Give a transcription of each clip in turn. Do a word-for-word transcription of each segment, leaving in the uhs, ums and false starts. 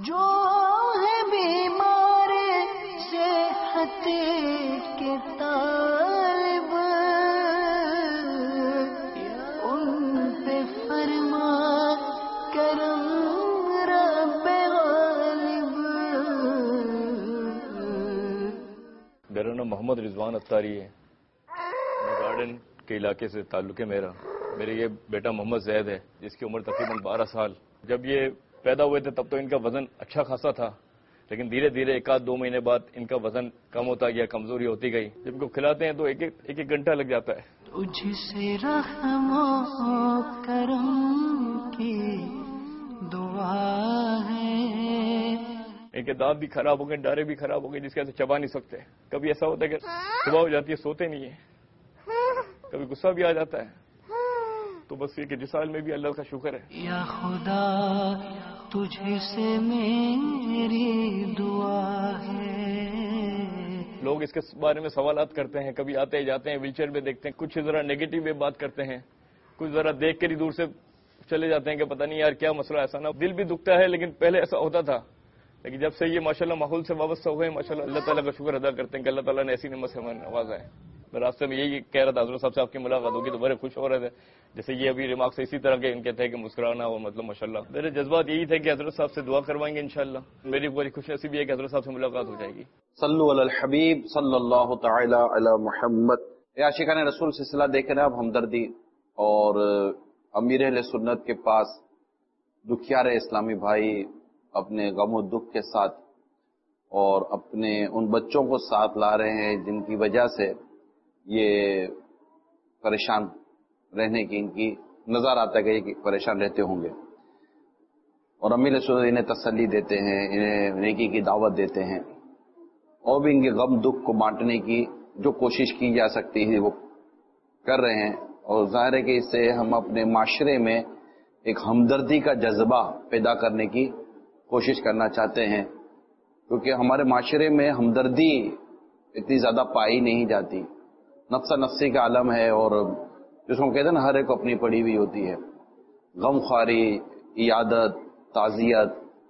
جو ہے بیمار صحت کے طالب ان پہ فرما کرم رب غالب. میرا نام محمد رضوان اتاری ہے. میں گارڈن کے علاقے سے تعلق ہے میرا. میرے یہ بیٹا محمد زید ہے جس کی عمر تقریباً بارہ سال. جب یہ پیدا ہوئے تھے تب تو ان کا وزن اچھا خاصا تھا، لیکن دھیرے دھیرے ایک آدھ دو مہینے بعد ان کا وزن کم ہوتا گیا، کمزوری ہوتی گئی. جب ان کو کھلاتے ہیں تو ایک ایک ایک, ایک گھنٹہ لگ جاتا ہے. تجھ سے رحم و کرم کی دعا ہے. ان کے دانت بھی خراب ہو گئے، ڈارے بھی خراب ہو گئے جس کی وجہ سے چبا نہیں سکتے. کبھی ایسا ہوتا ہے کہ صبح ہو جاتی ہے سوتے نہیں ہیں، کبھی غصہ بھی آ جاتا ہے. تو بس یہ کہ جس حال میں بھی اللہ کا شکر ہے. یا خدا تجھ سے میری دعا ہے. لوگ اس کے بارے میں سوالات کرتے ہیں، کبھی آتے ہی جاتے ہیں، ویل چیئر میں دیکھتے ہیں، کچھ ذرا نیگیٹو میں بات کرتے ہیں، کچھ ذرا دیکھ کر ہی دور سے چلے جاتے ہیں کہ پتہ نہیں یار کیا مسئلہ. ایسا نہ دل بھی دکھتا ہے، لیکن پہلے ایسا ہوتا تھا، لیکن جب سے یہ ماشاءاللہ ماحول سے وابستہ ہوئے ہیں ماشاءاللہ اللہ تعالیٰ کا شکر ادا کرتے ہیں کہ اللہ تعالیٰ نے ایسی نعمت سے ہمیں نوازا ہے. میں راستے میں یہی کہہ رہا تھا حضرت صاحب سے آپ کی ملاقات ہوگی تو بڑے خوش ہو رہے تھے، جیسے یہ ابھی ریمارکس اسی طرح کے ان کے تھے کہ مسکرانا اور مطلب ماشاءاللہ میرے جذبات یہی تھے کہ حضرت صاحب سے دعا کروائیں گے انشاءاللہ. میری بڑی خوش نصیبی ہے کہ حضرت صاحب سے ملاقات ہو جائے گی. صلو علی الحبیب صلی اللہ تعالی علی محمد. عاشقان رسول سلسلہ دیکھ رہے ہیں اب ہمدردی، اور امیر اہل سنت کے پاس دکھیار اسلامی بھائی اپنے غم و دکھ کے ساتھ اور اپنے ان بچوں کو ساتھ لا رہے ہیں جن کی وجہ سے یہ پریشان رہنے کی ان کی نظر آتا ہے کہ پریشان رہتے ہوں گے. اور امیر سنت انہیں تسلی دیتے ہیں، انہیں نیکی کی دعوت دیتے ہیں، اور بھی ان کے غم دکھ کو بانٹنے کی جو کوشش کی جا سکتی ہے وہ کر رہے ہیں. اور ظاہر ہے کہ اس سے ہم اپنے معاشرے میں ایک ہمدردی کا جذبہ پیدا کرنے کی کوشش کرنا چاہتے ہیں، کیونکہ ہمارے معاشرے میں ہمدردی اتنی زیادہ پائی نہیں جاتی. نفس نفسی کا عالم ہے، اور جس کو کہتے ہیں نا ہر ایک اپنی پڑی ہوئی ہوتی ہے. غم خواری، عیادت، تعزیت،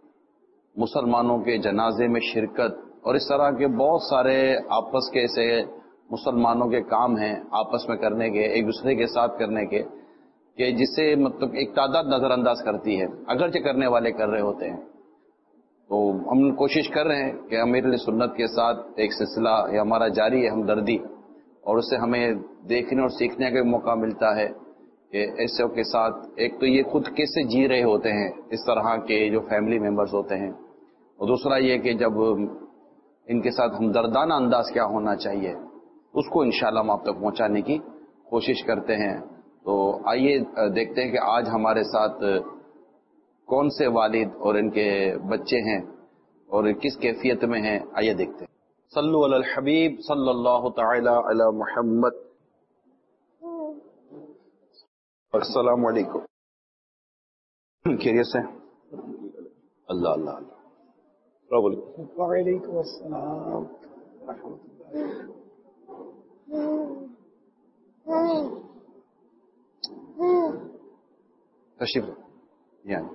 مسلمانوں کے جنازے میں شرکت، اور اس طرح کے بہت سارے آپس کے ایسے مسلمانوں کے کام ہیں آپس میں کرنے کے، ایک دوسرے کے ساتھ کرنے کے، کہ جسے مطلب ایک تعداد نظر انداز کرتی ہے اگرچہ کرنے والے کر رہے ہوتے ہیں. تو ہم کوشش کر رہے ہیں کہ امیر اہل سنت کے ساتھ ایک سلسلہ یہ ہمارا جاری ہے ہمدردی، اور اس سے ہمیں دیکھنے اور سیکھنے کا موقع ملتا ہے کہ ایسے کے ساتھ ایک تو یہ خود کیسے جی رہے ہوتے ہیں اس طرح کے جو فیملی ممبرز ہوتے ہیں، اور دوسرا یہ کہ جب ان کے ساتھ ہمدردانہ انداز کیا ہونا چاہیے اس کو انشاءاللہ ہم آپ تک پہنچانے کی کوشش کرتے ہیں. تو آئیے دیکھتے ہیں کہ آج ہمارے ساتھ کون سے والد اور ان کے بچے ہیں اور کس کیفیت میں ہیں. آئیے دیکھتے ہیں. صلو علی الحبیب صلی اللہ تعالی علی محمد. السلام علیکم. خیریت سے؟ اللہ اللہ اللہ. وعلیکم السلام ورحمۃ اللہ. تشریف یعنی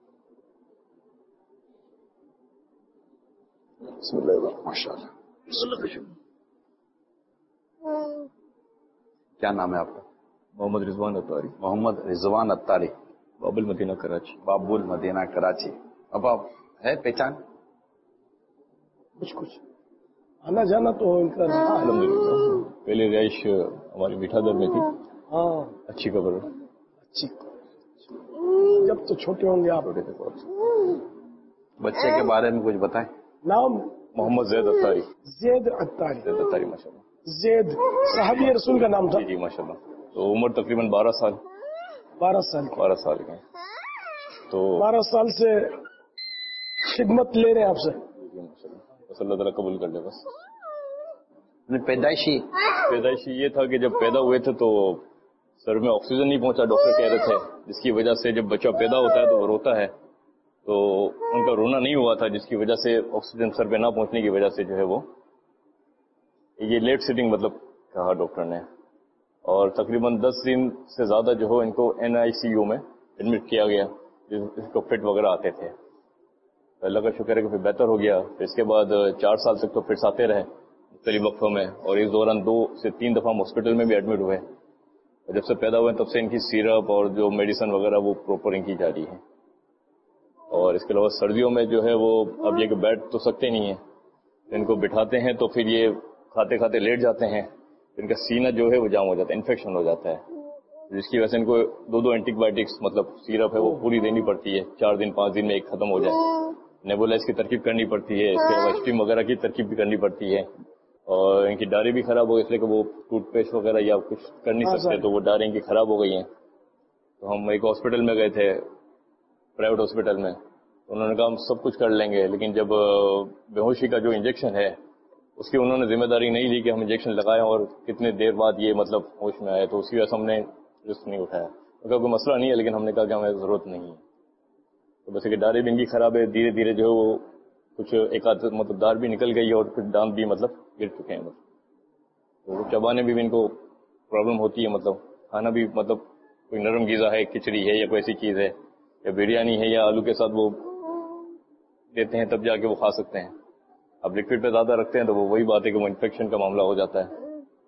بسم اللہ الرحمن ماشاء اللہ. کیا نام ہے آپ کا؟ محمد رضوان اتاری. محمد رضوان اتاری، باب المدینہ کراچی. باب المدینہ کراچی. اب آپ ہے پہچان کچھ کچھ آنا جانا تو ان کا الحمد للہ. پہلے رہائش ہماری میٹھا در میں تھی. ہاں اچھی خبر. اچھی جب تو چھوٹے ہوں گے آپ. بچے کے بارے میں کچھ بتائیں. نام محمد زید اتاری. زید اتاری. زید اتاری ماشاء اللہ. زید صحابی رسول کا نام تھا. جی جی ماشاء اللہ. تو عمر تقریباً بارہ سال. بارہ سال بارہ سال کا. تو بارہ سال سے خدمت لے رہے ہیں آپ سے. جی ماشاء اللہ. بس اللہ تعالیٰ قبول کر لے. بس پیدائشی پیدائشی یہ تھا کہ جب پیدا ہوئے تھے تو سر میں آکسیجن نہیں پہنچا، ڈاکٹر کہہ رہے تھے، جس کی وجہ سے جب بچہ پیدا ہوتا ہے تو وہ روتا ہے، تو ان کا رونا نہیں ہوا تھا جس کی وجہ سے آکسیجن سر پہ نہ پہنچنے کی وجہ سے جو ہے وہ یہ لیٹ سیٹنگ مطلب کہا ڈاکٹر نے، اور تقریباً دس دن سے زیادہ جو ہو ان کو این آئی سی یو میں ایڈمٹ کیا گیا، جس کو فٹ وغیرہ آتے تھے. اللہ کا شکر ہے کہ پھر بہتر ہو گیا. اس کے بعد چار سال تک تو فٹس آتے رہے مختلف وقفوں میں, اور اس دوران دو سے تین دفعہ ہم ہاسپٹل میں بھی ایڈمٹ ہوئے. اور جب سے پیدا ہوئے تب سے ان کی سیرپ اور جو میڈیسن وغیرہ وہ پراپر ان کی جا رہی ہے. اور اس کے علاوہ سردیوں میں جو ہے وہ اب یہ کہ بیٹھ تو سکتے نہیں ہیں, ان کو بٹھاتے ہیں تو پھر یہ کھاتے کھاتے لیٹ جاتے ہیں, ان کا سینہ جو ہے وہ جام ہو جاتا ہے, انفیکشن ہو جاتا ہے, جس کی وجہ سے ان کو دو دو اینٹی بایوٹکس مطلب سیرپ ہے وہ پوری دینی پڑتی ہے. چار دن پانچ دن میں ایک ختم ہو جائے. نیبولائز کی ترکیب کرنی پڑتی ہے, اس کے علاوہ اسٹیم وغیرہ کی ترکیب بھی کرنی پڑتی ہے. اور ان کی ڈاری بھی خراب ہو گئی, اس لیے کہ وہ ٹوتھ پیسٹ وغیرہ یا کچھ کر نہیں سکتے, تو وہ ڈاری ان کی خراب ہو گئی ہیں. تو ہم ایک ہاسپٹل میں گئے تھے, پرائیویٹ ہاسپٹل میں, انہوں نے کہا ہم سب کچھ کر لیں گے, لیکن جب بے ہوشی کا جو انجیکشن ہے اس کی انہوں نے ذمہ داری نہیں لی کہ ہم انجیکشن لگائیں اور کتنے دیر بعد یہ مطلب ہوش میں آئے, تو اسی وجہ سے ہم نے رسک نہیں اٹھایا. کیونکہ کوئی مسئلہ نہیں ہے, لیکن ہم نے کہا کہ ہمیں ضرورت نہیں ہے. تو بس کہ ڈاری بھی ان کی خراب ہے, دھیرے دھیرے جو ہے وہ کچھ ایک آدھ مطلب دار بھی نکل گئی اور پھر دانت بھی مطلب گر چکے ہیں. مطلب تو چبانے بھی ان کو پرابلم ہوتی ہے, مطلب کھانا بھی مطلب کوئی نرم غذا ہے, کھچڑی ہے یا کوئی ایسی چیز ہے یا بریانی ہے یا آلو کے ساتھ وہ دیتے ہیں تب جا کے وہ کھا سکتے ہیں. اب لکوڈ پہ زیادہ رکھتے ہیں تو وہ وہی بات ہے کہ وہ انفیکشن کا معاملہ ہو جاتا ہے.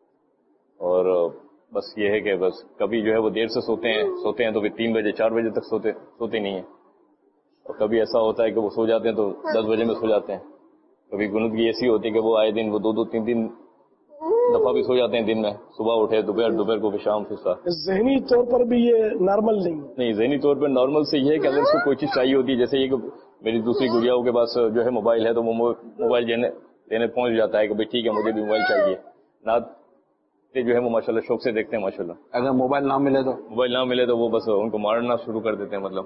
اور بس یہ ہے کہ بس کبھی جو ہے وہ دیر سے سوتے ہیں سوتے ہیں تو پھر تین بجے چار بجے تک سوتے سوتے نہیں ہیں, اور کبھی ایسا ہوتا ہے کہ وہ سو جاتے ہیں تو دس بجے میں سو جاتے ہیں. کبھی گنودگی ایسی ہوتی ہے کہ وہ آئے دن وہ دو دو تین تین دفعہ بھی سو جاتے ہیں دن میں, صبح اٹھے دوپہر دوپہر کو پھر شام پھر صبح. ذہنی طور پر بھی یہ نارمل نہیں نہیں, ذہنی طور پر نارمل سے یہ ہے کہ اگر اس کو کوئی چیز چاہیے ہوتی ہے, جیسے یہ کہ میری دوسری گڑیاؤں کے پاس جو ہے موبائل ہے تو وہ موبائل لینے لینے پہنچ جاتا ہے کہ بھائی ٹھیک ہے مجھے بھی موبائل چاہیے. نہ جو ہے وہ ماشاءاللہ شوق سے دیکھتے ہیں ماشاءاللہ. اگر موبائل نہ ملے تو موبائل نہ ملے تو وہ بس ان کو مارنا شروع کر دیتے ہیں, مطلب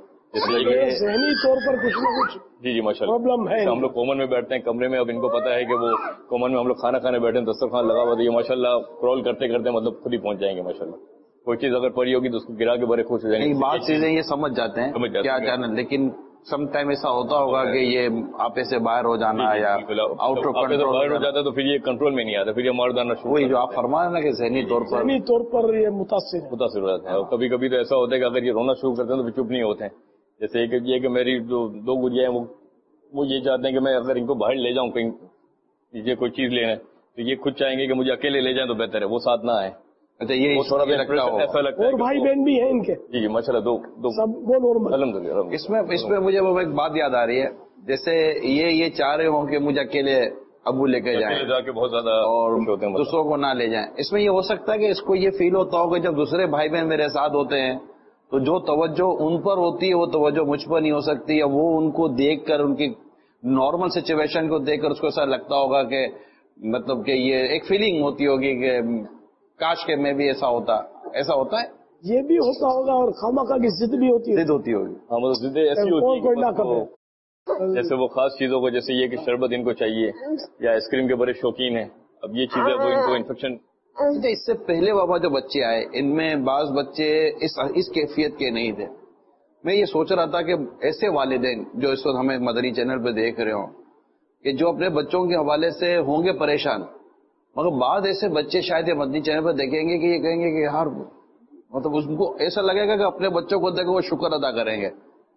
ذہنی طور پر کچھ نہ کچھ جی جی ماشاءاللہ پرابلم ہے. ہم لوگ کومن میں بیٹھتے ہیں کمرے میں, اب ان کو پتا ہے کہ وہ کومن میں ہم لوگ کھانا کھانے بیٹھے ہیں, دسترخوان لگا ہوا, تو یہ ماشاءاللہ کرول کرتے کرتے مطلب خود ہی پہنچ جائیں گے ماشاءاللہ. کوئی چیز اگر پڑی ہوگی تو اس کو گرا کے بڑے خوش ہو جائیں گے. بات چیزیں یہ سمجھ جاتے ہیں کیا جانا, لیکن سم ٹائم ایسا ہوتا ہوگا کہ یہ آپے سے باہر ہو جانا یا آؤٹ آف کنٹرول باہر ہو جاتا ہے تو پھر یہ کنٹرول میں نہیں آتا, پھر یہ مار دانا شروع. وہی جو آپ فرما رہے ہیں کہ ذہنی طور پر ذہنی طور پر یہ متاثر متاثر ہو جاتا ہے. اور کبھی کبھی تو ایسا ہوتا ہے کہ اگر یہ رونا شروع کرتے ہیں تو پھر چپ نہیں ہوتے ہیں. جیسے کہ یہ کہ میری جو دو گڑیاں ہیں وہ وہ یہ چاہتے ہیں کہ میں اگر ان کو باہر لے جاؤں کہیں یہ کوئی چیز لینا تو یہ خود چاہیں گے کہ مجھے اکیلے لے جائیں تو بہتر ہے, وہ ساتھ نہ آئے. اچھا یہ تھوڑا ایسا لگتا ہے. اور بھائی بہن بھی ہیں ان کے جی جی ماشاءاللہ دو دو سب وہ نارمل. الحمدللہ. اس میں اس میں مجھے وہ ایک بات یاد آ رہی ہے, جیسے یہ یہ چاہ رہے ہوں کہ مجھے اکیلے ابو لے کے جائیں جا کے بہت زیادہ اور دوسروں کو نہ لے جائیں. اس میں یہ ہو سکتا ہے کہ اس کو یہ فیل ہوتا ہو کہ جب دوسرے بھائی بہن میرے ساتھ ہوتے ہیں تو جو توجہ ان پر ہوتی ہے وہ توجہ مجھ پر نہیں ہو سکتی, یا وہ ان کو دیکھ کر ان کی نارمل سچویشن کو دیکھ کر اس کو ایسا لگتا ہوگا کہ مطلب کہ یہ ایک فیلنگ ہوتی ہوگی کہ کاش کے میں بھی ایسا ہوتا. ایسا ہوتا ہے, یہ بھی ہوتا ہوگا. اور خامخواہ کی ضد بھی ہوتی ہے, ضد ہوتی ہوگی. ہاں مطلب ضد ایسی ہوتی ہے جیسے وہ خاص چیزوں کو, جیسے یہ کہ شربت ان کو چاہیے یا آئس کریم کے بڑے شوقین ہیں. اب یہ چیزیں وہ ان کو انفیکشن. اس سے پہلے بابا جو بچے آئے ان میں بعض بچے اس اس کیفیت کے نہیں تھے. میں یہ سوچ رہا تھا کہ ایسے والدین جو اس وقت ہمیں مدنی چینل پہ دیکھ رہے ہوں کہ جو اپنے بچوں کے حوالے سے ہوں گے پریشان, مگر بعض ایسے بچے شاید یہ مدنی چینل پہ دیکھیں گے کہ یہ کہیں گے کہ یار مطلب اس کو ایسا لگے گا کہ اپنے بچوں کو دیکھ وہ شکر ادا کریں گے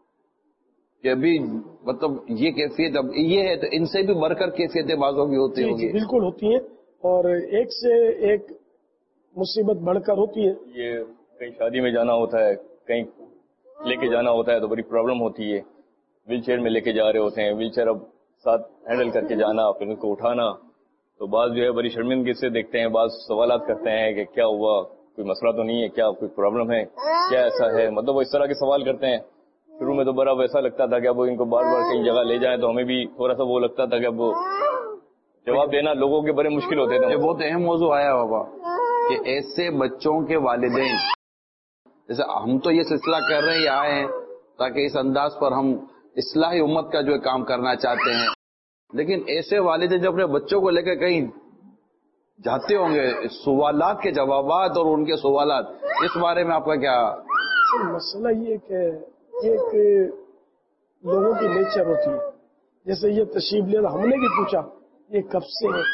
کہ ابھی مطلب یہ کیفیت اب یہ ہے, تو ان سے بھی بڑھ کر کیفیتیں بعضوں کی ہوتی ہوگی. بالکل ہوتی ہیں, اور ایک سے ایک مصیبت بڑھ کر ہوتی ہے. یہ کہیں شادی میں جانا ہوتا ہے, کہیں لے کے جانا ہوتا ہے تو بڑی پرابلم ہوتی ہے. ویل چیئر میں لے کے جا رہے ہوتے ہیں, ویل چیئر اب ساتھ ہینڈل کر کے جانا, پھر ان کو اٹھانا, تو بعض جو ہے بڑی شرمندگی سے دیکھتے ہیں, بعض سوالات کرتے ہیں کہ کیا ہوا, کوئی مسئلہ تو نہیں ہے, کیا کوئی پرابلم ہے, کیا ایسا ہے, مطلب وہ اس طرح کے سوال کرتے ہیں. شروع میں تو بڑا ویسا لگتا تھا کہ اب ان کو بار بار کئی جگہ لے جائیں تو ہمیں بھی تھوڑا سا وہ لگتا تھا کہ اب جواب دینا لوگوں کے بڑے مشکل ہوتے تھے. یہ بہت اہم موضوع آیا بابا کہ ایسے بچوں کے والدین, جیسے ہم تو یہ سلسلہ کر رہے ہیں آئے ہیں تاکہ اس انداز پر ہم اصلاحی امت کا جو کام کرنا چاہتے ہیں, لیکن ایسے والدین جو اپنے بچوں کو لے کے کہیں جاتے ہوں گے, سوالات کے جوابات اور ان کے سوالات, اس بارے میں آپ کا کیا مسئلہ یہ کہ ایک لوگوں کی نیچر ہوتی ہے. جیسے یہ تشریف لے ہم نے بھی پوچھا یہ کب سے ہے,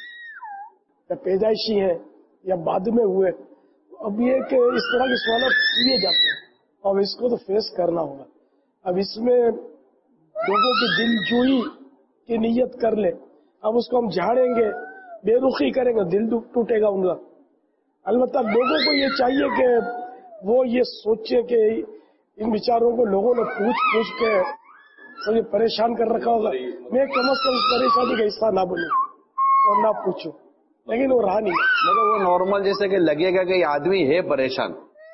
یا پیدائشی ہیں یا بعد میں ہوئے, اب یہ کہ اس طرح کے سوالات کیے جاتے ہیں, اب اس کو تو فیس کرنا ہوگا. اب اس میں لوگوں کی دل جوئی کی نیت کر لے. اب اس کو ہم جھاڑیں گے, بے رخی کریں گے, دل ٹوٹے گا ان کا. البتہ لوگوں کو یہ چاہیے کہ وہ یہ سوچے کہ ان بیچاروں کو لوگوں نے پوچھ پوچھ کے سب پریشان کر رکھا ہوگا, میں کم از کم پریشانی کا حصہ نہ بنوں اور نہ پوچھوں. لیکن وہ رہا نہیں. مگر وہ نارمل جیسے کہ لگے گا کہ یہ آدمی ہے پریشان,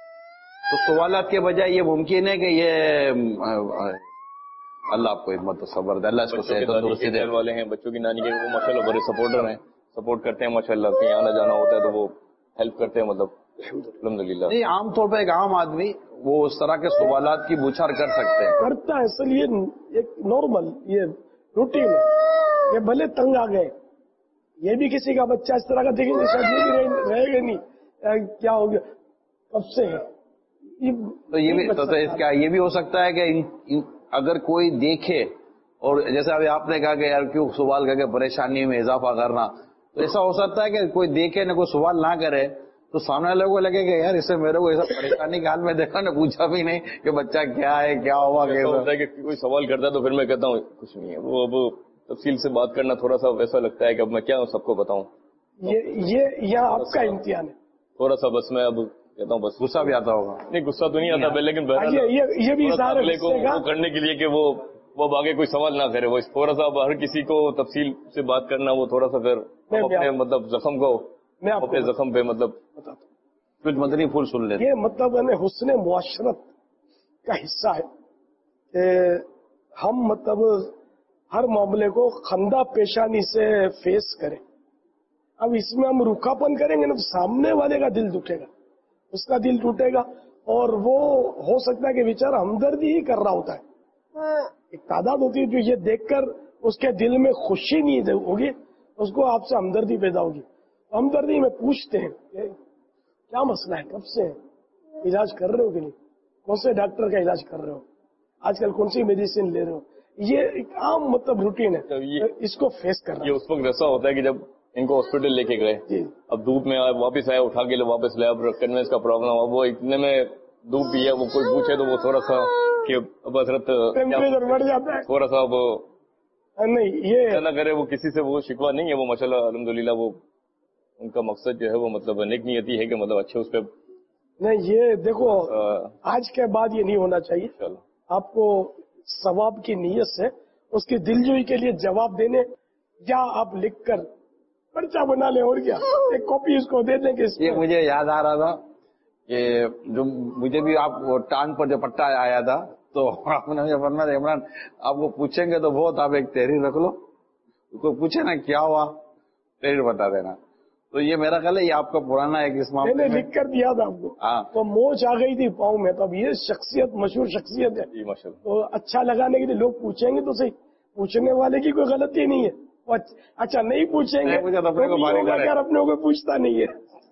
تو سوالات کے بجائے یہ ممکن ہے کہ یہ اللہ آپ کو حکمت و صبر دے, اللہ اس کو صحت و تندرستی دے. والے ہیں بچوں کی نانی کے, وہ ماشاءاللہ بڑے سپورٹر ہیں, سپورٹ کرتے ہیں ماشاءاللہ. کہیں آنا جانا ہوتا ہے تو وہ ہیلپ کرتے ہیں, مطلب الحمدللہ. نہیں, عام طور پہ ایک عام آدمی وہ اس طرح کے سوالات کی بوچھار کر سکتے ہیں, کرتا ہے. اصل یہ ایک نارمل یہ روٹین ہے. یہ بھلے تنگ آ گئے, یہ بھی کسی کا بچہ اس طرح کا دیکھیں گے شاید یہ بھی رہے گا نہیں, کیا ہو گیا کب سے ہے. تو یہ بھی تو اس کا یہ بھی ہو سکتا ہے کہ اگر کوئی دیکھے, اور جیسے ابھی آپ نے کہا کہ یار کیوں سوال کر کے پریشانی میں اضافہ کرنا, تو ایسا ہو سکتا ہے کہ کوئی دیکھے نہ کوئی سوال نہ کرے تو سامنے والے کو لگے کہ یار اسے میرے کو ایسا پریشانی کے حال میں دیکھا نہ, پوچھا بھی نہیں کہ بچہ کیا ہے کیا ہوا. ہوتا ہے کہ کوئی سوال کرتا ہے تو پھر میں کہتا ہوں کچھ نہیں ہے, وہ اب تفصیل سے بات کرنا تھوڑا سا ویسا لگتا ہے کہ اب میں کیا سب کو بتاؤں. یہ یہاں آپ کا امتحان ہے تھوڑا سا, بس میں اب کہتا ہوں بس. غصہ بھی آتا ہوگا؟ نہیں غصہ تو نہیں آتا, لیکن یہ بھی کرنے کے لیے کہ وہ وہ آگے کوئی سوال نہ کرے, وہ تھوڑا سا ہر کسی کو تفصیل سے بات کرنا, وہ تھوڑا سا پھر اپنے مطلب زخم کو میں اپنے زخم پہ مطلب کچھ مدنی پھول سن لیتے. یہ مطلب حسن معاشرت کا حصہ ہے کہ ہم مطلب ہر معاملے کو خندہ پیشانی سے فیس کریں. اب اس میں ہم روکھا پن کریں گے نا تو سامنے والے کا دل دکھے گا, اس کا دل ٹوٹے گا, اور وہ ہو سکتا ہے کہ بیچارہ ہمدردی ہی کر رہا ہوتا ہے. ایک تعداد ہوتی ہے جو یہ دیکھ کر اس کے دل میں خوشی نہیں ہوگی, اس کو آپ سے ہمدردی پیدا ہوگی. ہمدردی میں پوچھتے ہیں کیا مسئلہ ہے, کب سے علاج کر رہے ہو کہ نہیں, کون سے ڈاکٹر کا علاج کر رہے ہو, آج کل کون سی میڈیسن لے رہے ہو. یہ ایک عام مطلب روٹین ہے, اس کو فیس کرنا. یہ اس وقت ایسا ہوتا ہے کہ جب ان کو ہاسپٹل لے کے گئے, اب دھوپ میں آئے, واپس آئے, اٹھا کے واپس لے, اب کنوینس کا پرابلم, اب وہ اتنے میں دھوپ بھی ہے, وہ کوئی پوچھے تو وہ تھوڑا سا کہ اب حضرت بڑھ جاتا ہے, تھوڑا سا اب نہیں یہ نہ کرے. وہ کسی سے وہ شکوہ نہیں ہے, وہ ماشاءاللہ الحمدللہ وہ ان کا مقصد جو ہے وہ مطلب نیک نیتی ہے کہ مطلب اچھے اس پہ نہیں. یہ دیکھو آج کے بعد یہ نہیں ہونا چاہیے. آپ کو ثواب کی نیت سے اس کی دلجوئی کے لیے جواب دینے, یا آپ لکھ کر پرچہ بنا لیں, اور کیا ایک کاپی اس کو دے دیں کہ یہ مجھے یاد آ رہا تھا کہ جو مجھے بھی آپ ٹانگ پر جو پٹا آیا تھا تو آپ نے مجھے فرمایا عمران آپ کو پوچھیں گے تو بہت آپ ایک تحریر رکھ لو, کوئی پوچھے نا کیا ہوا تحریر بتا دینا. تو یہ میرا خیال ہے یہ آپ کا پرانا ایک اس معاملے میں لکھ کر دیا تھا آپ کو, تو موچ آ گئی تھی پاؤں میں. تو اب یہ شخصیت مشہور شخصیت ہے, تو اچھا لگانے کے لیے لوگ پوچھیں گے تو صحیح, پوچھنے والے کی کوئی غلطی نہیں ہے. اچھا نہیں پوچھیں گے اگر اپنے کو پوچھتا نہیں ہے.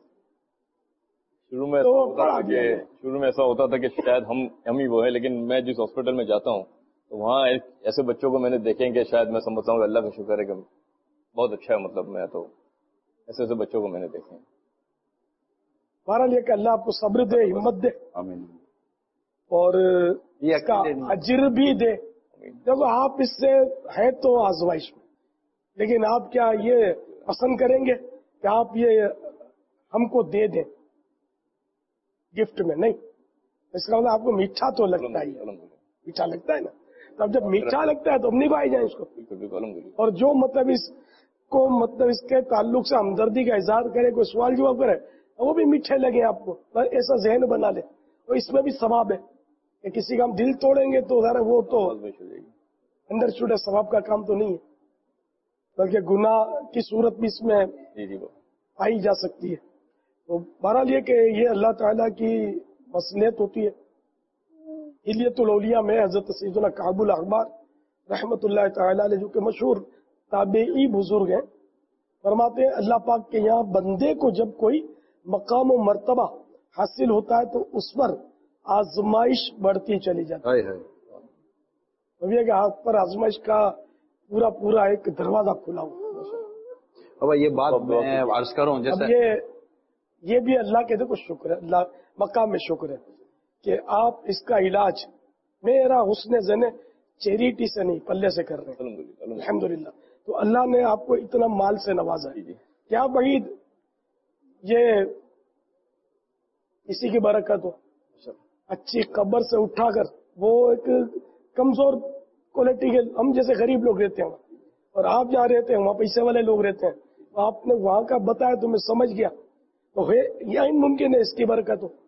شروع میں شروع میں ایسا ہوتا تھا کہ شاید ہم ہم ہی وہ ہیں, لیکن میں جس ہاسپٹل میں جاتا ہوں تو وہاں ایسے بچوں کو میں نے دیکھیں کہ شاید میں سمجھتا ہوں کہ اللہ کا شکر ہے کہ بہت اچھا ہے, مطلب میں تو ایسے ایسے بچوں کو میں نے دیکھے. بہرحال یہ کہ اللہ آپ کو صبر دے, ہمت دے, آمین, اور اس کا اجر بھی دے. دیکھو آپ اس سے ہیں تو آزمائش میں, لیکن آپ کیا یہ پسند کریں گے کہ آپ یہ ہم کو دے دیں گفٹ میں؟ نہیں. اس کا مطلب آپ کو میٹھا تو لگتا ہی ہے, میٹھا لگتا ہے نا, تو اب جب میٹھا لگتا ہے تو ہم نبھائے جائیں اس کو. اور جو مطلب اس کو مطلب اس کے تعلق سے ہمدردی کا اظہار کرے, کوئی سوال جواب کرے, وہ بھی میٹھے لگے آپ کو, ایسا ذہن بنا لے. اور اس میں بھی ثواب ہے کہ کسی کا ہم دل توڑیں گے تو ذرا وہ تو اندر چھوٹے ثواب کا کام تو نہیں ہے, بلکہ گناہ کی صورت بھی اس میں پائی جا سکتی ہے. تو بہرحال یہ کہ یہ اللہ تعالیٰ کی مصلحت ہوتی ہے. حلیت الاولیاء میں حضرت سیدنا کعب الاحبار رحمت اللہ تعالیٰ علیہ جو کہ مشہور تابعی بزرگ ہیں, فرماتے ہیں اللہ پاک کے یہاں بندے کو جب کوئی مقام و مرتبہ حاصل ہوتا ہے تو اس پر آزمائش بڑھتی چلی جاتی ہے. اب یہ کہ ہاتھ پر آزمائش کا پورا پورا ایک دروازہ کھلا ہوا. اب یہ بات میں عرض کروں جیسے یہ یہ بھی اللہ کے دیکھو شکر ہے, اللہ مقام میں شکر ہے کہ آپ اس کا علاج میرا حسن زن چیریٹی سے نہیں پلے سے کر رہے ہیں الحمدللہ. تو اللہ نے آپ کو اتنا مال سے نوازا ہے. کیا بعید یہ اسی کی برکت ہو. اچھی قبر سے اٹھا کر وہ ایک کمزور کوالٹی کے ہم جیسے غریب لوگ رہتے ہیں اور آپ جہاں رہتے ہیں وہاں پیسے والے لوگ رہتے ہیں. آپ نے وہاں کا بتایا تو میں سمجھ گیا تو ہے یہ ممکن ہے اس کی برکت ہو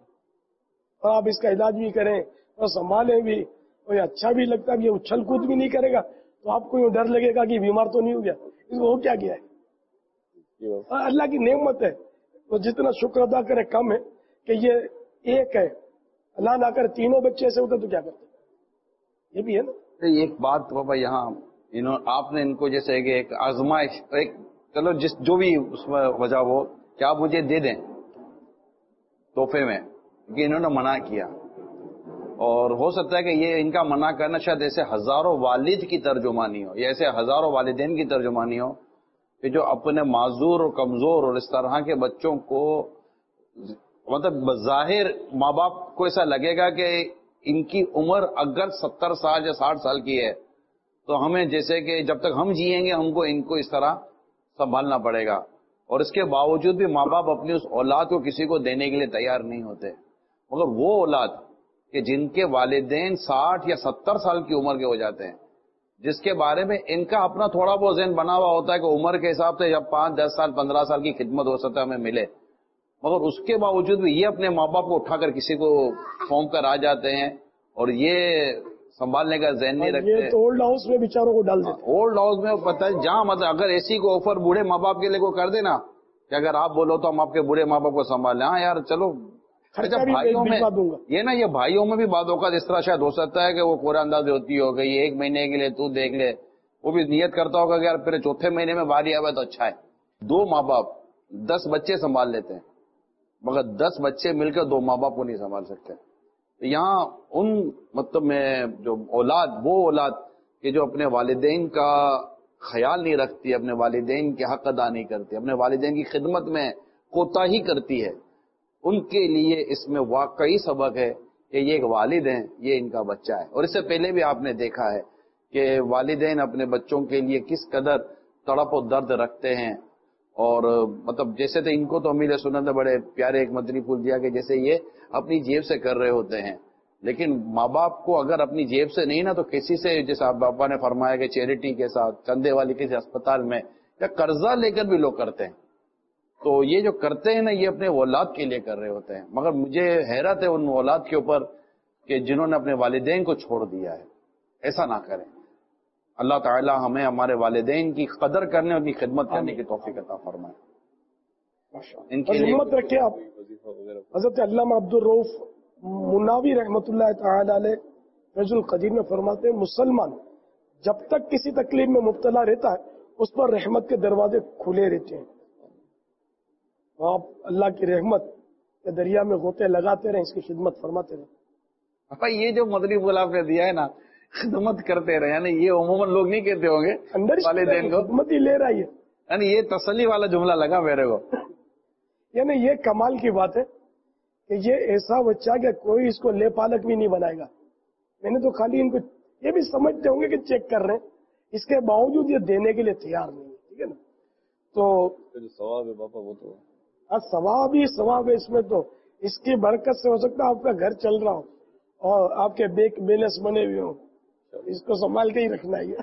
اور آپ اس کا علاج بھی کریں اور سنبھالیں بھی اور یہ اچھا بھی لگتا ہے. یہ اچھل کود بھی نہیں کرے گا تو آپ کو یہ ڈر لگے گا کہ بیمار تو نہیں ہو گیا اس کو کیا کیا ہے. اللہ کی نعمت ہے تو جتنا شکر ادا کرے کم ہے کہ یہ ایک ہے. اللہ نہ کر تینوں بچے ایسے ہوتے تو کیا کرتے. یہ بھی ہے نا. ایک بات بابا یہاں انہوں آپ نے ان کو جیسے کہ ایک آزمائش ایک چلو جس جو بھی اس میں وجہ ہو کیا آپ مجھے دے دیں تحفے میں کہ انہوں نے منع کیا اور ہو سکتا ہے کہ یہ ان کا منع کرنا شاید ایسے ہزاروں والد کی ترجمانی ہو یا ایسے ہزاروں والدین کی ترجمانی ہو کہ جو اپنے معذور اور کمزور اور اس طرح کے بچوں کو مطلب بظاہر ماں باپ کو ایسا لگے گا کہ ان کی عمر اگر ستر سال یا ساٹھ سال کی ہے تو ہمیں جیسے کہ جب تک ہم جیئیں گے ہم کو ان کو اس طرح سنبھالنا پڑے گا اور اس کے باوجود بھی ماں باپ اپنی اس اولاد کو کسی کو دینے کے لیے تیار نہیں ہوتے. مگر وہ اولاد کہ جن کے والدین ساٹھ یا ستر سال کی عمر کے ہو جاتے ہیں جس کے بارے میں ان کا اپنا تھوڑا بہت ذہن بنا ہوا ہوتا ہے کہ عمر کے حساب سے جب پانچ دس سال پندرہ سال کی خدمت ہو سکتا ہے ہمیں ملے مگر اس کے باوجود بھی یہ اپنے ماں باپ کو اٹھا کر کسی کو سونپ کر آ جاتے ہیں اور یہ سنبھالنے کا ذہن نہیں رکھتے. تو اولڈ ہاؤس میں بیچاروں کو ڈال دیتے. اولڈ ہاؤس میں پتہ ہے جہاں مطلب اگر ایسی کو آفر بوڑھے ماں باپ کے لیے کو کر دینا کہ اگر آپ بولو تو ہم آپ کے بوڑھے ماں باپ کو سنبھال لیں. ہاں یار چلو بھائیوں میں یہ نا یہ بھائیوں میں بھی بعض اوقات اس طرح شاید ہو سکتا ہے کہ وہ پورا اندازی ہوتی ہو گئی ایک مہینے کے لیے تو دیکھ لے وہ بھی نیت کرتا ہوگا کہ یار پھر چوتھے مہینے میں باری آئے تو اچھا ہے. دو ماں باپ دس بچے سنبھال لیتے ہیں مگر دس بچے مل کر دو ماں باپ کو نہیں سنبھال سکتے. یہاں ان مطلب میں جو اولاد وہ اولاد کہ جو اپنے والدین کا خیال نہیں رکھتی اپنے والدین کے حق ادا نہیں کرتی اپنے والدین کی خدمت میں کوتاہی کرتی ہے ان کے لیے اس میں واقعی سبق ہے کہ یہ ایک والد ہیں یہ ان کا بچہ ہے. اور اس سے پہلے بھی آپ نے دیکھا ہے کہ والدین اپنے بچوں کے لیے کس قدر تڑپ و درد رکھتے ہیں اور مطلب جیسے تو ان کو تو امیر سنت نے بڑے پیارے ایک مدنی پھول دیا کہ جیسے یہ اپنی جیب سے کر رہے ہوتے ہیں لیکن ماں باپ کو اگر اپنی جیب سے نہیں نا تو کسی سے جیسے آپ باپا نے فرمایا کہ چیریٹی کے ساتھ چندے والی کسی اسپتال میں یا قرضہ لے کر بھی لوگ کرتے ہیں تو یہ جو کرتے ہیں نا یہ اپنے اولاد کے لیے کر رہے ہوتے ہیں. مگر مجھے حیرت ہے ان اولاد کے اوپر کہ جنہوں نے اپنے والدین کو چھوڑ دیا ہے. ایسا نہ کریں. اللہ تعالی ہمیں ہمارے والدین کی قدر کرنے اور ان کی خدمت کرنے کی توفیق عطا فرمائے. ان کی ہمت رکھے آپ. حضرت علامہ عبدالرؤف مناوی رحمۃ اللہ تعالی علیہ فیض القدیر میں فرماتے ہیں مسلمان جب تک کسی تکلیف میں مبتلا رہتا ہے اس پر رحمت کے دروازے کھلے رہتے ہیں. آپ اللہ کی رحمت کے دریا میں غوطے لگاتے رہیں اس کی خدمت فرماتے رہیں. بھائی یہ جو مدنی پھول آپ نے دیا ہے نا خدمت کرتے رہے یعنی یہ عموماً لوگ نہیں کہتے ہوں گے اندر والدین کو خدمت ہی لے رہا ہے یعنی یہ تسلی والا جملہ لگا میرے کو. یعنی یہ کمال کی بات ہے کہ یہ ایسا بچہ کہ کوئی اس کو لے پالک بھی نہیں بنائے گا. میں نے تو خالی ان کو یہ بھی سمجھتے ہوں گے کہ چیک کر رہے ہیں اس کے باوجود یہ دینے کے لیے تیار نہیں ہے. ٹھیک ہے نا. تو ثواب ہے باپا وہ تو ثواب ہی ثواب ہے اس میں. تو اس کی برکت سے ہو سکتا ہے آپ کا گھر چل رہا ہو اور آپ کے بینک بیلنس بنے ہوئے ہوں. اس کو سنبھال کے ہی رکھنا ہے.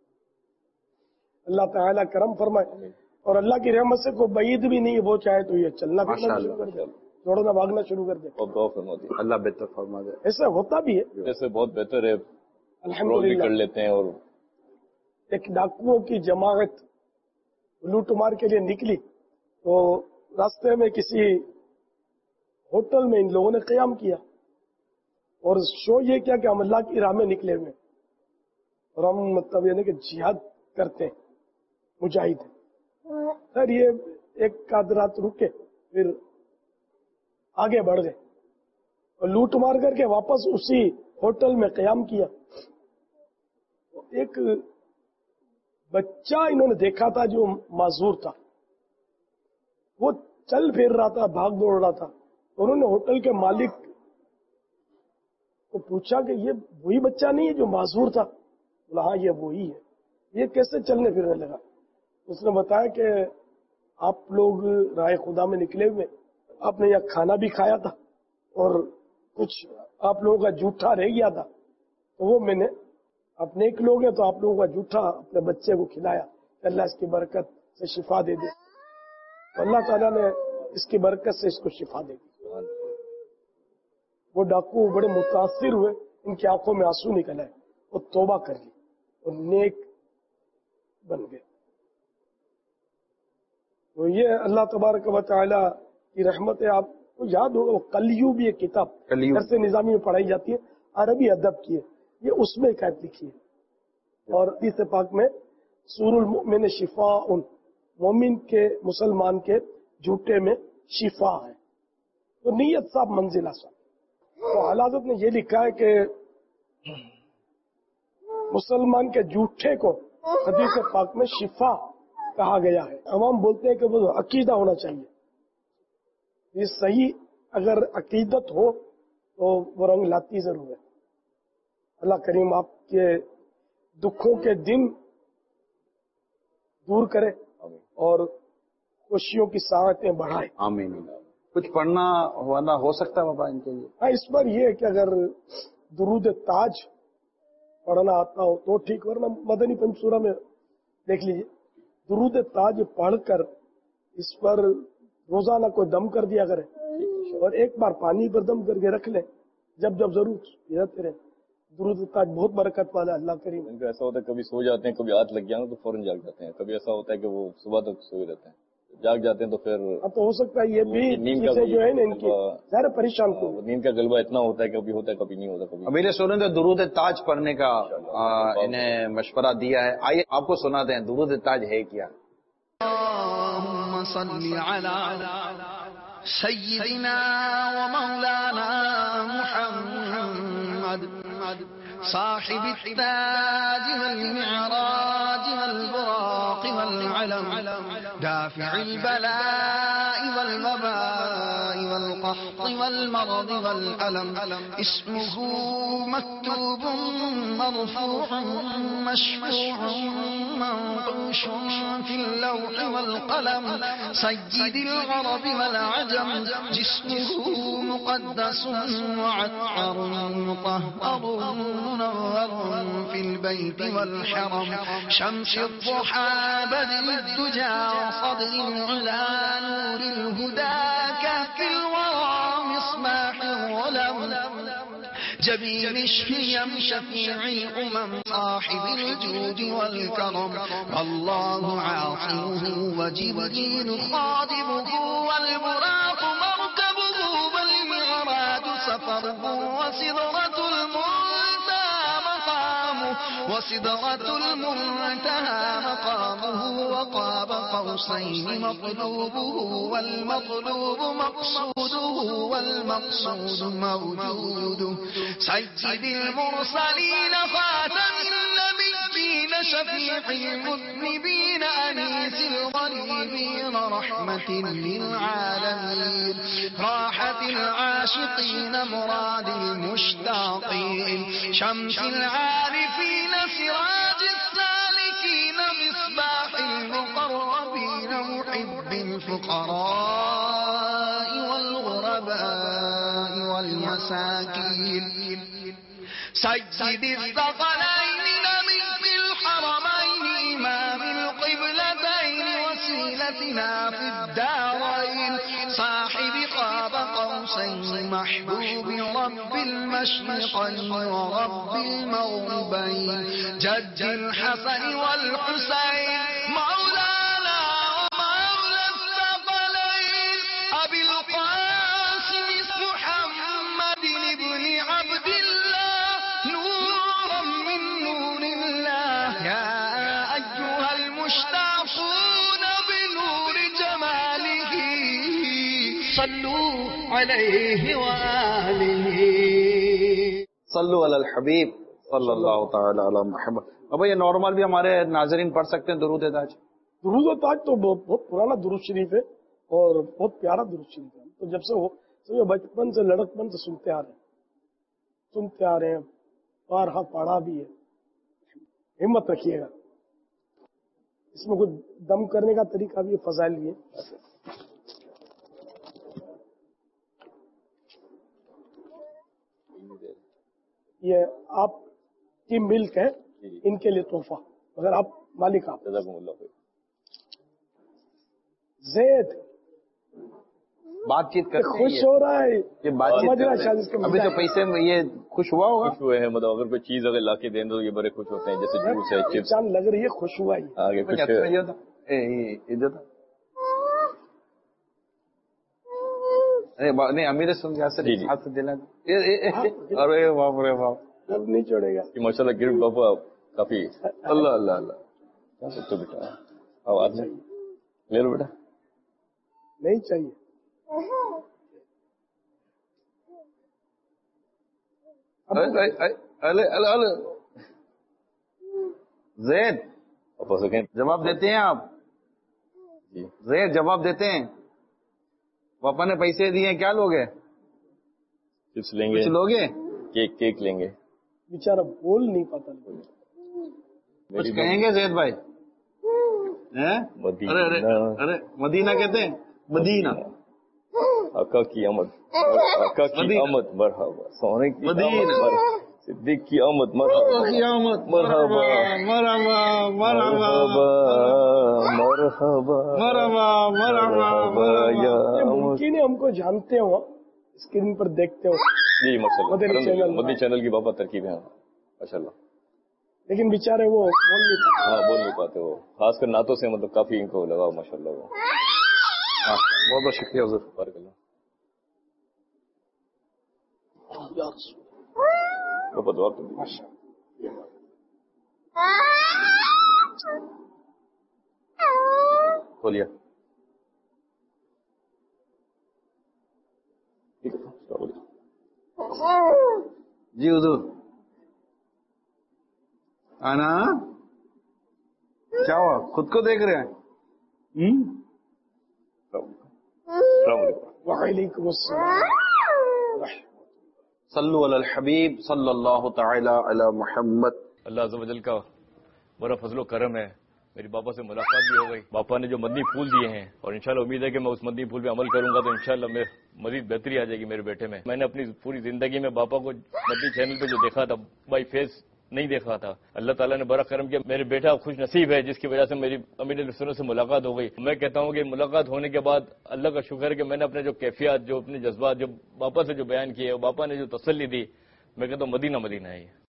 اللہ تعالیٰ کرم فرمائے اور اللہ کی رحمت سے کوئی بعید بھی نہیں ہے. وہ چاہے تو یہ چلنا پھرنا شروع کر دے دوڑنا بھاگنا شروع کر دے. دعا فرما دی اللہ بہتر فرما دے. ایسا ہوتا بھی ہے. جیسے بہت بہتر ہے الحمدللہ کر لیتے ہیں. اور ایک ڈاکوؤں کی جماعت لوٹ مار کے لیے نکلی تو راستے میں کسی ہوٹل میں ان لوگوں نے قیام کیا اور شو یہ کیا کہ ہم اللہ کی راہ میں نکلے ہوئے اور ہم مطلب یعنی کہ جہاد کرتے ہیں مجاہد ہیں. سر یہ ایک آدھ رات رکے پھر آگے بڑھ گئے اور لوٹ مار کر کے واپس اسی ہوٹل میں قیام کیا. ایک بچہ انہوں نے دیکھا تھا جو معذور تھا وہ چل پھر رہا تھا بھاگ دوڑ رہا تھا. انہوں نے ہوٹل کے مالک تو پوچھا کہ یہ وہی بچہ نہیں ہے جو معذور تھا؟ بولا ہاں یہ وہی ہے. یہ کیسے چلنے پھرنے لگا؟ اس نے بتایا کہ آپ لوگ رائے خدا میں نکلے ہوئے، آپ نے یہاں کھانا بھی کھایا تھا اور کچھ آپ لوگوں کا جھوٹا رہ گیا تھا، تو وہ میں نے اپنے ایک لوگ ہیں تو آپ لوگوں کا جھوٹا اپنے بچے کو کھلایا کہ اللہ اس کی برکت سے شفا دے دے. تو اللہ تعالیٰ نے اس کی برکت سے اس کو شفا دے دی. وہ ڈاکو بڑے متاثر ہوئے، ان کی آنکھوں میں آنسو نکل آئے اور توبہ کر لی اور نیک بن گئے. تو یہ اللہ تبارک و تعالی کی رحمت ہے. آپ کو یاد ہوگا وہ کلیو بھی ایک کتاب درس نظامی میں پڑھائی جاتی ہے، عربی ادب کی ہے، یہ اس میں ایک لکھی ہے. اور حدیث پاک میں سور المؤمن شفاء، مومن کے مسلمان کے جھوٹے میں شفا ہے. تو نیت صاحب منزلہ صاحب. تو حضرت نے یہ لکھا ہے کہ مسلمان کے جھوٹے کو حدیث پاک میں شفا کہا گیا ہے. عوام بولتے ہیں کہ وہ عقیدہ ہونا چاہیے. یہ صحیح اگر عقیدت ہو تو وہ رنگ لاتی ضرور ہے. اللہ کریم آپ کے دکھوں کے دن دور کرے اور خوشیوں کی ساعتیں بڑھائے. آمین. کچھ پڑھنا ہونا ہو سکتا ہے بابا ان کے لیے؟ ہاں، اس پر یہ ہے کہ اگر درود تاج پڑھنا آتا ہو تو ٹھیک، ورنہ مدنی پنچورا میں دیکھ لیجیے. درود تاج پڑھ کر اس پر روزانہ کوئی دم کر دیا کرے اور ایک بار پانی پر دم کر کے رکھ لیں، جب جب ضرورت پیتے رہے. درود تاج بہت برکت والا ہے. اللہ کریم. ان کا ایسا ہوتا ہے کبھی سو جاتے ہیں، کبھی ہاتھ لگ گیا تو فوراً جاگ جاتے ہیں. کبھی ایسا ہوتا ہے کہ وہ صبح تک سوئے رہتے ہیں، جاگ جاتے ہیں تو پھر اب تو ہو سکتا ہے یہ بھی چیزیں جو ہے نا ان کی ظاہر پریشان کو نیند کا غلبہ اتنا ہوتا ہے، کبھی ہوتا ہے کبھی نہیں ہوتا. کبھی امیر سنیں تو درود تاج پڑھنے کا انہیں مشورہ دیا ہے. آئیے آپ کو سنا دیں درود تاج ہے کیا. اللهم صل على سيدنا ومولانا محمد صاحب التاج والمعراج والبراق والعلم دافع البلاء والوباء والقحط والمرض والألم اسمه مكتوب مرفوع مشفوع منقوش في اللوح والقلم سيد العرب والعجم جسمه مقدس معطر مطهر منور في البيت والحرم شمس الضحى بدر الدجى صدر العلا نور الهدى كهف الورى مصباح الظلم جبين الشيم شفيع الأمم صاحب الجود والكرم الله عاصمه وجبريل خادمه والبراق مركبه والمعراج سفره وسدرة المنتهى مقامه وسدرة المنتهى مقامه وقاب قوسين مطلوبه والمطلوب مقصوده والمقصود موجوده سيد المرسلين خاتم النبيين شفيع المذنبين أنيس الغريبين رحمة للعالمين راحة العاشقين مراد المشتاقين شمس العارفين سراج السالكين مصباح المقربين محب الفقراء والغرباء والمساكين سيد الثقلين نبي الحرمين إمام القبلتين وسيلتنا في الدارين صاحب قاب قوسين محبوب رب المشرقين ورب المغربين جد الحسن والحسين مولانا ومولى الثقلين أبي القاسم محمد بن عبد الله نورا من نور الله يا أيها المشتاقون بنور جماله صلوا عليه وآله صلو علی الحبیب صلی اللہ تعالی علی محمد. اب یہ نارمل بھی ہمارے ناظرین پڑھ سکتے ہیں درود تاج؟ درود تاج تو بہت, بہت پرانا درود شریف ہے اور بہت پیارا درود شریف ہے. تو جب سے وہ بچپن سے لڑکپن سے سنتے آ رہے ہیں. سنتے آ رہے ہیں، بارہا پڑھا بھی ہے. ہمت رکھیے گا. اس میں کچھ دم کرنے کا طریقہ بھی فضائل بھی ہے. یہ آپ کی ملک ہے، ان کے لیے تحفہ، اگر آپ مالک آپ. زید بات چیت کرتے ہیں خوش یہ. ہو رہا ہے. یہ بات چیت سمجھ رہا ہے کرتے شاید اس کے ہیں. ابھی تو پیسے میں یہ خوش ہوا ہوگا. خوش ہوئے ہیں، مطلب اگر کوئی چیز اگر لا کے دیں تو یہ بڑے خوش ہوتے ہیں، جیسے جوس ہے، چپس. چاند لگ رہی ہے، خوش ہوا ہی. آگے کچھ ارے نہیں امیر سن سے جی جی ہاتھ سے دینا. ارے باپ رے باپ. اب نہیں چھوڑے گا. ماشاء اللہ گرفت بابا کافی. اللہ اللہ اللہ. تو بیٹا آواز میں لے لو بیٹا. نہیں چاہیے. زید واپس ہو گئے. جواب دیتے ہیں آپ؟ جی زید جواب دیتے ہیں. پاپا نے پیسے دیے ہیں، کیا لوگے؟ چپس لیں گے، کچھ لوگے؟ کیک کیک لیں گے. بیچارہ بول نہیں پاتا. کچھ کہیں گے زید بھائی؟ ہیں؟ مدینہ. ارے ارے ارے مدینہ کہتے ہیں. مدینہ. آقا کی آمد، آقا کی مدینہ. آمد مرحبا. سونے کی آمد مدینہ. مرحبا. صدیق کی آمد مرحبا. قیامت. مرحبا مرحبا مرحبا مرحبا مرحبا مرحبا مرحبا یا ممکن ہے ہم کو جانتے ہو، اسکرین پر دیکھتے ہو، جی ماشاء مدنی اللہ. چینل. مدنی چینل کی بابا ترکیب ہے ماشاء اللہ. لیکن بیچارے وہ بول نہیں پاتے. ہاں بول نہیں پاتے وہ، خاص کر نعتوں سے مطلب کافی ان کو لگاؤ ماشاء اللہ. وہ بہت بہت شکریہ حضور. بارک اللہ. یا رسول بابا دعا کر دیجیے. ماشاء کھولیا. ٹھیک ہے السلام علیکم. جی حضور. آنا کیا ہوا؟ خود کو دیکھ رہے ہیں؟ السلام علیکم. وعلیکم السلام. صلو علی الحبیب صلی اللہ تعالی علی محمد. اللہ عز و جل کا بڑا فضل و کرم ہے، میری باپا سے ملاقات بھی ہو گئی. باپا نے جو مدنی پھول دیے ہیں، اور انشاءاللہ امید ہے کہ میں اس مدنی پھول پہ عمل کروں گا تو انشاءاللہ میں مزید بہتری آ جائے گی میرے بیٹے میں. میں نے اپنی پوری زندگی میں باپا کو مدنی چینل پہ جو دیکھا تھا، بائی فیس نہیں دیکھا تھا. اللہ تعالیٰ نے بڑا کرم کیا، میرے بیٹا خوش نصیب ہے جس کی وجہ سے میری امیر رسولوں سے ملاقات ہو گئی. میں کہتا ہوں کہ ملاقات ہونے کے بعد اللہ کا شکر ہے کہ میں نے اپنے جو کیفیات، جو اپنے جذبات جو باپا سے جو بیان کیے، باپا نے جو تسلی دی، میں کہتا ہوں مدینہ مدینہ ہے.